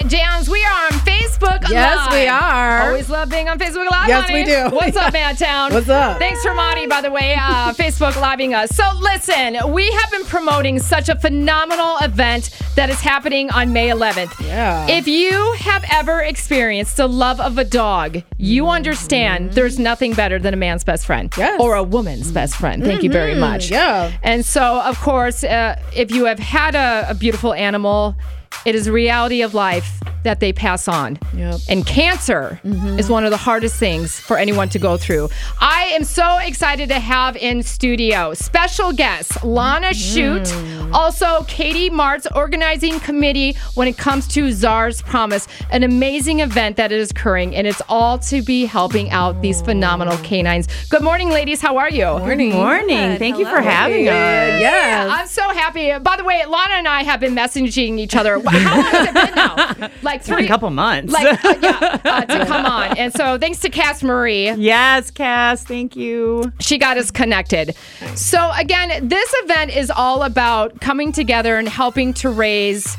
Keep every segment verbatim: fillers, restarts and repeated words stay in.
Jams. We are on Facebook Yes, Live. we are. Always love being on Facebook Live. Yes, honey. we do. What's up, Madtown? What's up? Thanks for Monty, by the way, uh, Facebook Living us. So listen, we have been promoting such a phenomenal event that is happening on May eleventh. Yeah. If you have ever experienced the love of a dog, you understand there's nothing better than a man's best friend. Yes. Or a woman's best friend. Thank you very much. Yeah. And so, of course, uh, if you have had a, a beautiful animal, it is a reality of life that they pass on. Yep. And cancer mm-hmm. is one of the hardest things for anyone to go through. I am so excited to have in studio special guest Lana Shute, mm. also Katie Martz, organizing committee when it comes to Czar's Promise, an amazing event that is occurring, and it's all to be helping out these phenomenal canines. Good morning, ladies. How are you? Morning. Good morning. Thank Hello. you for having us. Yes. Yeah, I'm so happy. By the way, Lana and I have been messaging each other. How long has it been now? Like three, a couple months. Like uh, yeah, uh, to come on. And so thanks to Cass Marie. Yes, Cass. Thank you. She got us connected. So again, this event is all about coming together and helping to raise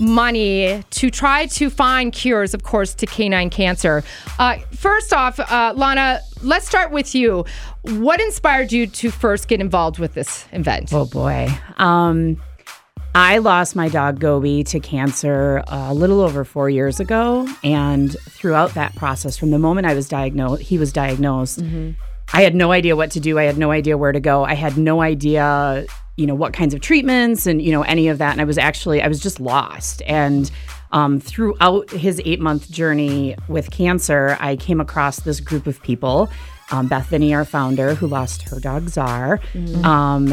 money to try to find cures, of course, to canine cancer. Uh, first off, uh, Lana, let's start with you. What inspired you to first get involved with this event? Oh, boy. Um, I lost my dog Gobi to cancer a little over four years ago. And throughout that process, from the moment I was diagnosed, he was diagnosed, mm-hmm. I had no idea what to do. I had no idea where to go. I had no idea, you know, what kinds of treatments and, you know, any of that. And I was actually, I was just lost. And um, throughout his eight month journey with cancer, I came across this group of people. Um, Bethany, our founder, who lost her dog Czar, mm-hmm. um,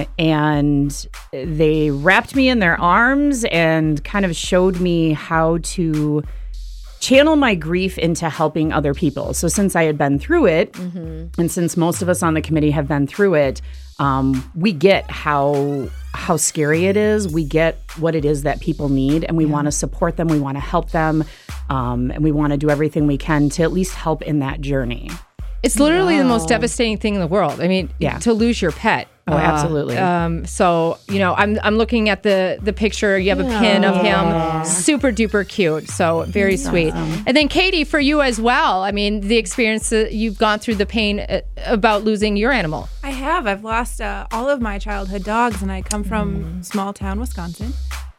and they wrapped me in their arms and kind of showed me how to channel my grief into helping other people. So since I had been through it, mm-hmm. and since most of us on the committee have been through it, um, we get how how scary it is. We get what it is that people need, and we yeah. want to support them. We want to help them, um, and we want to do everything we can to at least help in that journey. It's literally wow. the most devastating thing in the world. I mean, yeah. to lose your pet. Oh, uh, absolutely. Um, so, you know, I'm I'm looking at the the picture. You have a pin of him. Super duper cute. So very That's sweet. Awesome. And then Katie, for you as well. I mean, the experience that you've gone through, the pain uh, about losing your animal. I have. I've lost uh, all of my childhood dogs, and I come from mm. small town Wisconsin.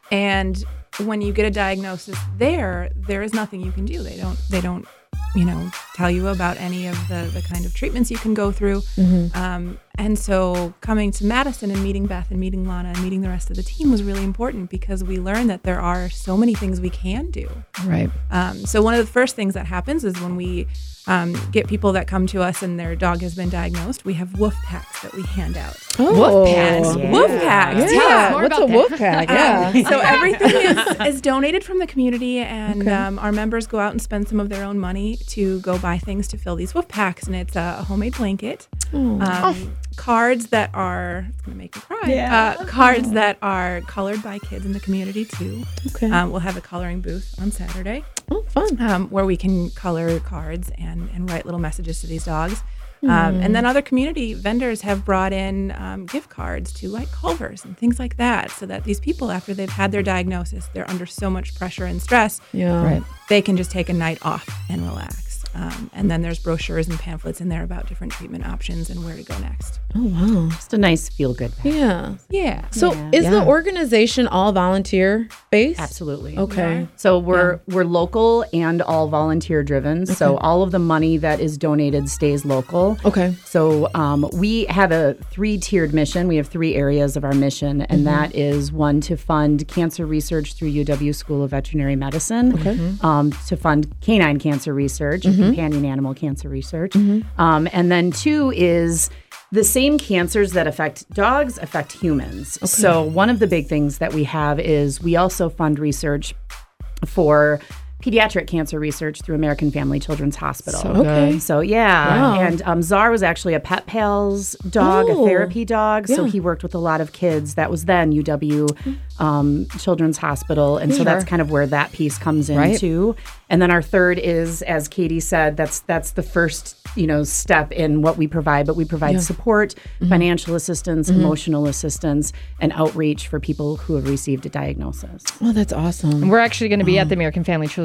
And when you get a diagnosis there, there is nothing you can do. They don't. They don't. you know, tell you about any of the, the kind of treatments you can go through. Mm-hmm. Um, and so coming to Madison and meeting Beth and meeting Lana and meeting the rest of the team was really important because we learned that there are so many things we can do. Right. Um, so one of the first things that happens is when we um, get people that come to us and their dog has been diagnosed, we have woof packs that we hand out. Oh, woof packs. Yeah. Woof packs. Yeah. Yeah. More What's about a that. woof pack? Yeah. Um, so everything is, is donated from the community, and Okay. um, our members go out and spend some of their own money to go buy things to fill these woof packs. And it's a, a homemade blanket, um, Oh. cards that are, it's going to make me cry, Yeah. uh, cards that are colored by kids in the community too. Okay. Um, we'll have a coloring booth on Saturday Oh, fun. um, where we can color cards and, and write little messages to these dogs. Um, and then other community vendors have brought in um, gift cards to like Culver's and things like that, so that these people, after they've had their diagnosis, they're under so much pressure and stress, Yeah. Right. they can just take a night off and relax. Um, and then there's brochures and pamphlets in there about different treatment options and where to go next. Oh, wow. Just a nice feel-good pack. Yeah. Yeah. So Yeah. is Yeah. the organization all volunteer based? Absolutely. Okay. So we're we're local and all volunteer driven. So all of the money that is donated stays local. Okay. So um, we have a three-tiered mission. We have three areas of our mission, and that is one to fund cancer research through U W School of Veterinary Medicine, Okay. um, to fund canine cancer research, and companion animal cancer research, um, and then two is the same cancers that affect dogs affect humans. So one of the big things that we have is we also fund research for pediatric cancer research through American Family Children's Hospital. So Okay. good. So yeah, Wow. and um, Czar was actually a Pet Pals dog, Oh. a therapy dog. So Yeah. he worked with a lot of kids. That was then U W um, Children's Hospital, and so that's Sure. kind of where that piece comes in Right. too. And then our third is, as Katie said, that's that's the first you know step in what we provide. But we provide Yeah. support, Mm-hmm. financial assistance, emotional assistance, and outreach for people who have received a diagnosis. Oh, that's awesome. We're actually going to be at the American Family Children's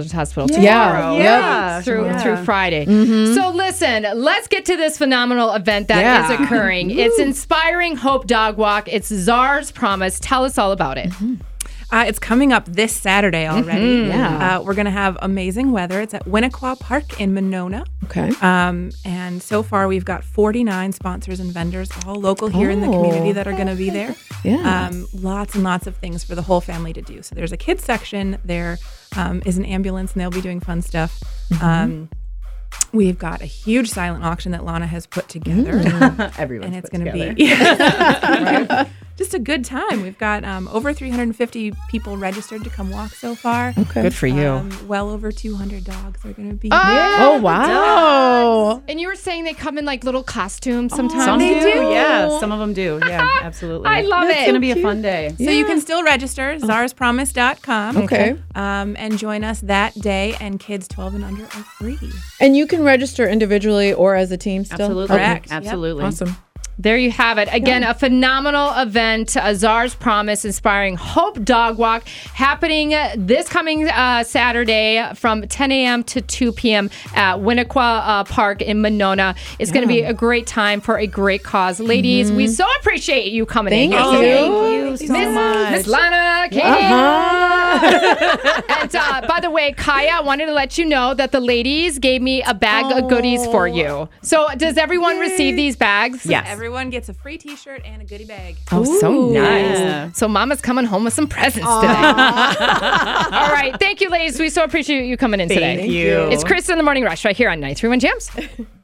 Children's Hospital Yeah. tomorrow. Yeah. Through Yeah. through Friday. So listen, let's get to this phenomenal event that Yeah. is occurring. It's Inspiring Hope Dog Walk. It's Czar's Promise. Tell us all about it. Uh, it's coming up this Saturday already. Yeah. Uh, we're going to have amazing weather. It's at Winnequa Park in Monona. Okay. Um, and so far, we've got forty-nine sponsors and vendors, all local here in the community that are going to be there. Yeah. Um, lots and lots of things for the whole family to do. So there's a kids section. There um, is an ambulance, and they'll be doing fun stuff. Um, we've got a huge silent auction that Lana has put together. Everyone's And it's put going to together. be right? just a good time. We've got um, over three hundred fifty people registered to come walk so far. Okay. Good for you. Um, well over two hundred dogs are going to be Oh, wow. And you were saying they come in like little costumes sometimes. Some They do, do. yeah. Some of them do, yeah, absolutely. I love It's it. gonna be a fun day. So you can still register, zars promise dot com. Okay. Um, and join us that day, and kids twelve and under are free. And you can register individually or as a team still? Absolutely, Okay. Correct. absolutely. Awesome. There you have it. Again, a phenomenal event, a Czar's Promise Inspiring Hope Dog Walk, happening this coming uh, Saturday from ten a.m. to two p.m. at Winnequa uh, Park in Monona. It's going to be a great time for a great cause. Ladies, we so appreciate you coming Thank in here you. today. Thank you so Miss, much. Miss Lana, Katie. Uh-huh. And uh, by the way, Kaya, I wanted to let you know that the ladies gave me a bag of goodies for you. So does everyone receive these bags? Yes. Everyone gets a free T-shirt and a goodie bag. Oh, so Ooh. nice. Yeah. So Mama's coming home with some presents today. All right. Thank you, ladies. We so appreciate you coming in today. Thank you. It's Chris in the Morning Rush right here on ninety-three point one Jams.